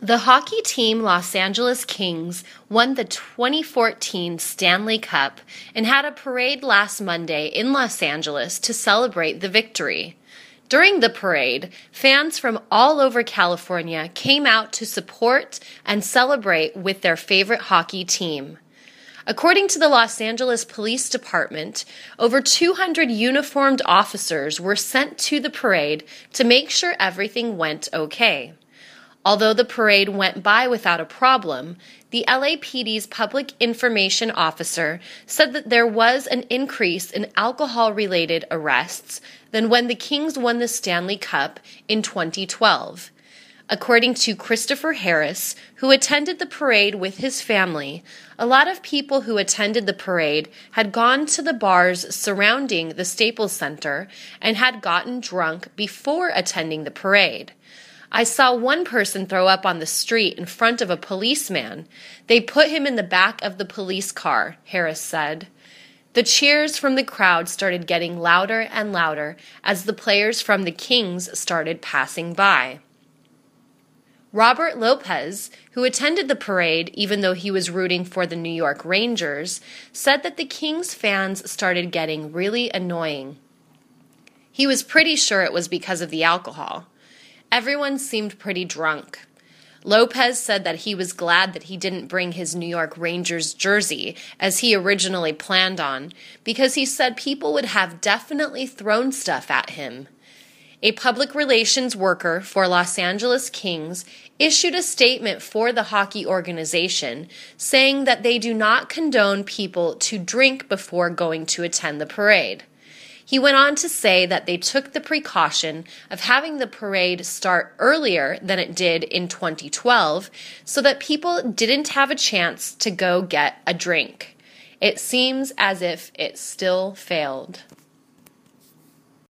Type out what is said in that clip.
The hockey team Los Angeles Kings won the 2014 Stanley Cup and had a parade last Monday in Los Angeles to celebrate the victory. During the parade, fans from all over California came out to support and celebrate with their favorite hockey team. According to the Los Angeles Police Department, over 200 uniformed officers were sent to the parade to make sure everything went okay. Although the parade went by without a problem, the LAPD's public information officer said that there was an increase in alcohol-related arrests than when the Kings won the Stanley Cup in 2012. According to Christopher Harris, who attended the parade with his family, a lot of people who attended the parade had gone to the bars surrounding the Staples Center and had gotten drunk before attending the parade. I saw one person throw up on the street in front of a policeman. They put him in the back of the police car, Harris said. The cheers from the crowd started getting louder and louder as the players from the Kings started passing by. Robert Lopez, who attended the parade even though he was rooting for the New York Rangers, said that the Kings fans started getting really annoying. He was pretty sure it was because of the alcohol. Everyone seemed pretty drunk. Lopez said that he was glad that he didn't bring his New York Rangers jersey, as he originally planned on, because he said people would have definitely thrown stuff at him. A public relations worker for Los Angeles Kings issued a statement for the hockey organization saying that they do not condone people to drink before going to attend the parade. He went on to say that they took the precaution of having the parade start earlier than it did in 2012 so that people didn't have a chance to go get a drink. It seems as if it still failed.